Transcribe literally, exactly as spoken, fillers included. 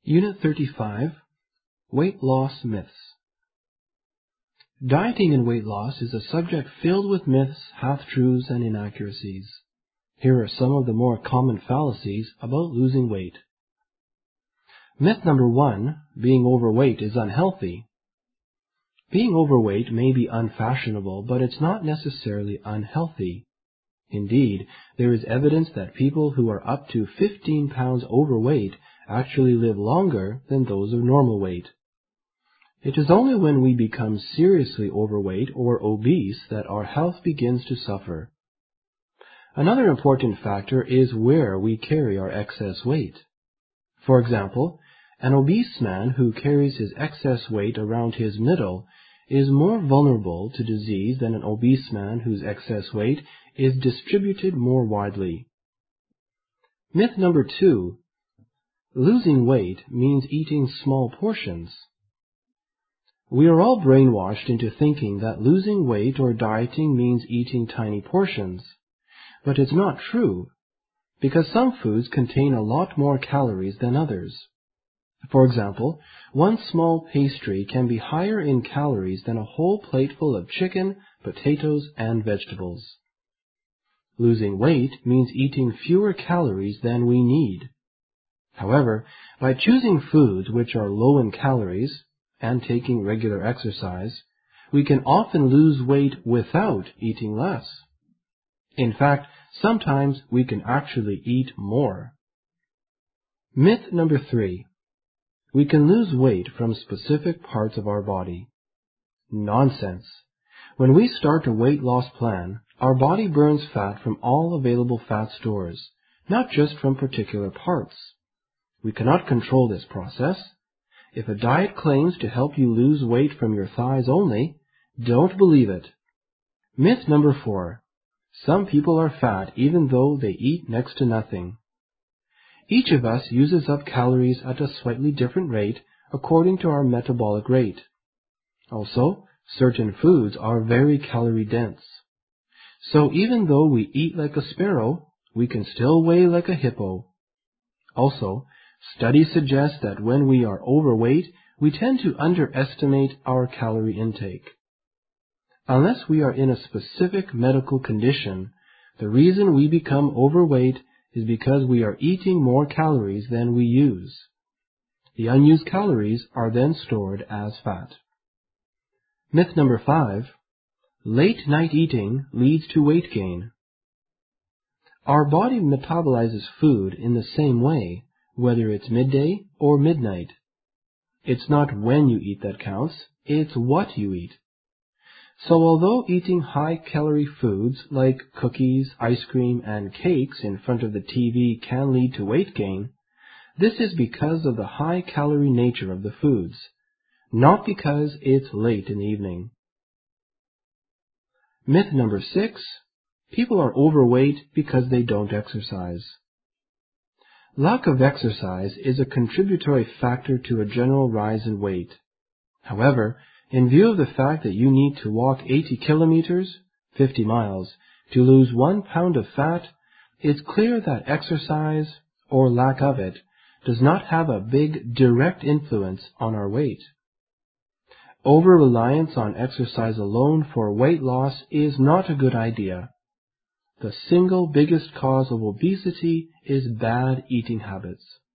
Unit thirty-five, Weight Loss Myths. Dieting and weight loss is a subject filled with myths, half-truths, and inaccuracies. Here are some of the more common fallacies about losing weight. Myth number one, being overweight is unhealthy. Being overweight may be unfashionable, but it's not necessarily unhealthy. Indeed, there is evidence that people who are up to fifteen pounds overweight actually live longer than those of normal weight. It is only when we become seriously overweight or obese that our health begins to suffer. Another important factor is where we carry our excess weight. For example, an obese man who carries his excess weight around his middle is more vulnerable to disease than an obese man whose excess weight is distributed more widely. Myth number two, losing weight means eating small portions. We are all brainwashed into thinking that losing weight or dieting means eating tiny portions. But it's not true, because some foods contain a lot more calories than others. For example, one small pastry can be higher in calories than a whole plateful of chicken, potatoes, and vegetables. Losing weight means eating fewer calories than we need. However, by choosing foods which are low in calories and taking regular exercise, we can often lose weight without eating less. In fact, sometimes we can actually eat more. Myth number three. We can lose weight from specific parts of our body. Nonsense. When we start a weight loss plan, our body burns fat from all available fat stores, not just from particular parts. We cannot control this process. If a diet claims to help you lose weight from your thighs only, don't believe it. Myth number four. Some people are fat even though they eat next to nothing. Each of us uses up calories at a slightly different rate according to our metabolic rate. Also, certain foods are very calorie dense. So even though we eat like a sparrow, we can still weigh like a hippo. Also, studies suggest that when we are overweight, we tend to underestimate our calorie intake. Unless we are in a specific medical condition, the reason we become overweight is because we are eating more calories than we use. The unused calories are then stored as fat. Myth number five, late night eating leads to weight gain. Our body metabolizes food in the same way, whether it's midday or midnight. It's not when you eat that counts, it's what you eat. So although eating high-calorie foods like cookies, ice cream, and cakes in front of the T V can lead to weight gain, this is because of the high-calorie nature of the foods, not because it's late in the evening. Myth number six, people are overweight because they don't exercise. Lack of exercise is a contributory factor to a general rise in weight. However, in view of the fact that you need to walk eighty kilometers, fifty miles, to lose one pound of fat, it's clear that exercise, or lack of it, does not have a big direct influence on our weight. Over-reliance on exercise alone for weight loss is not a good idea. The single biggest cause of obesity is bad eating habits.